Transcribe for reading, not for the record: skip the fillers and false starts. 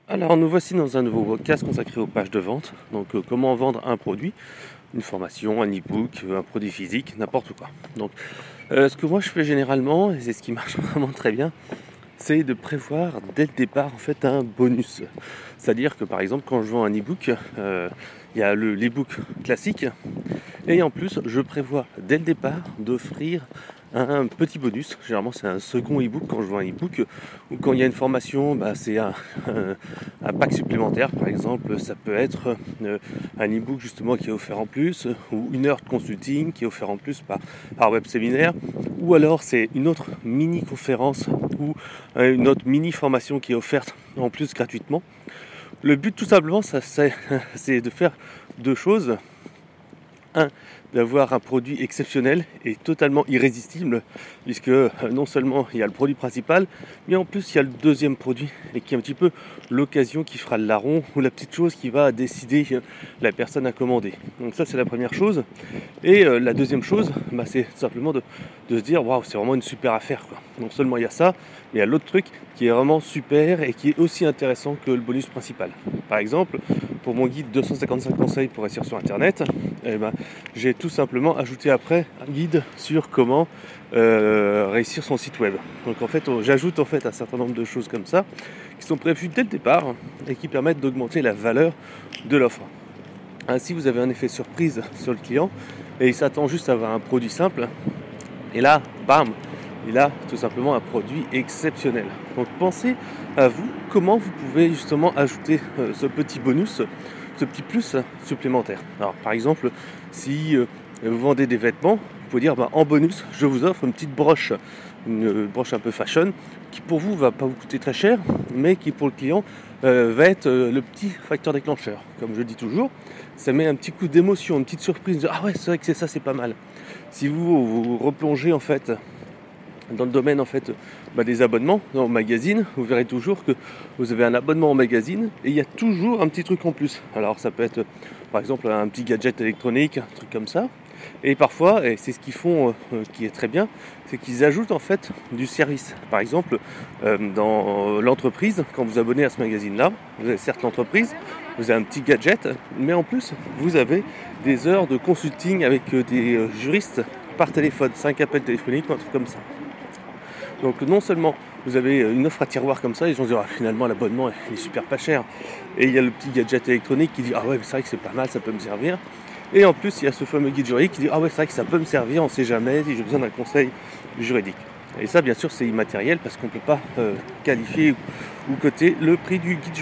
Alors nous voici dans un nouveau podcast consacré aux pages de vente. Donc comment vendre un produit, une formation, un e-book, un produit physique, n'importe quoi. Donc ce que moi je fais généralement, et c'est ce qui marche vraiment très bien, c'est de prévoir dès le départ en fait un bonus. C'est-à-dire que par exemple quand je vends un e-book, il y a l'e-book classique et en plus je prévois dès le départ d'offrir un petit bonus. Généralement c'est un second e-book quand je vends un e-book, ou quand il y a une formation, c'est un pack supplémentaire. Par exemple ça peut être un e-book justement qui est offert en plus, ou une heure de consulting qui est offert en plus par web séminaire, ou alors c'est une autre mini conférence ou une autre mini formation qui est offerte en plus gratuitement. Le but tout simplement c'est de faire deux choses. Un, d'avoir un produit exceptionnel et totalement irrésistible, puisque non seulement il y a le produit principal, mais en plus il y a le deuxième produit, et qui est un petit peu l'occasion qui fera le larron, ou la petite chose qui va décider la personne à commander. Donc ça c'est la première chose. Et la deuxième chose, c'est simplement de se dire waouh, c'est vraiment une super affaire, quoi. Non seulement il y a ça, mais il y a l'autre truc qui est vraiment super et qui est aussi intéressant que le bonus principal. Par exemple, pour mon guide 255 conseils pour réussir sur internet, j'ai tout simplement ajouté après un guide sur comment réussir son site web. Donc en fait j'ajoute un certain nombre de choses comme ça qui sont prévues dès le départ et qui permettent d'augmenter la valeur de l'offre. Ainsi vous avez un effet surprise sur le client et il s'attend juste à avoir un produit simple, et là bam, il a tout simplement un produit exceptionnel. Donc pensez à vous, comment vous pouvez justement ajouter ce petit bonus, ce petit plus supplémentaire. Alors par exemple, si vous vendez des vêtements, vous pouvez dire en bonus, je vous offre une petite broche, une broche un peu fashion, qui pour vous va pas vous coûter très cher, mais qui pour le client va être le petit facteur déclencheur. Comme je dis toujours, ça met un petit coup d'émotion, une petite surprise, ah ouais, c'est vrai que c'est ça, c'est pas mal. Si vous replongez en fait dans le domaine des abonnements dans le magazine, vous verrez toujours que vous avez un abonnement au magazine et il y a toujours un petit truc en plus. Alors ça peut être par exemple un petit gadget électronique, un truc comme ça. Et parfois, et c'est ce qu'ils font qui est très bien, c'est qu'ils ajoutent en fait du service. Par exemple, dans l'entreprise, quand vous abonnez à ce magazine-là, vous avez certes l'entreprise, vous avez un petit gadget, mais en plus vous avez des heures de consulting avec des juristes par téléphone, 5 appels téléphoniques, un truc comme ça. Donc non seulement vous avez une offre à tiroir comme ça, les gens se disent finalement l'abonnement il est super pas cher, et il y a le petit gadget électronique qui dit ah ouais mais c'est vrai que c'est pas mal, ça peut me servir. Et en plus il y a ce fameux guide juridique qui dit ah ouais c'est vrai que ça peut me servir, on sait jamais si j'ai besoin d'un conseil juridique. Et ça bien sûr c'est immatériel parce qu'on ne peut pas qualifier ou coter le prix du guide juridique.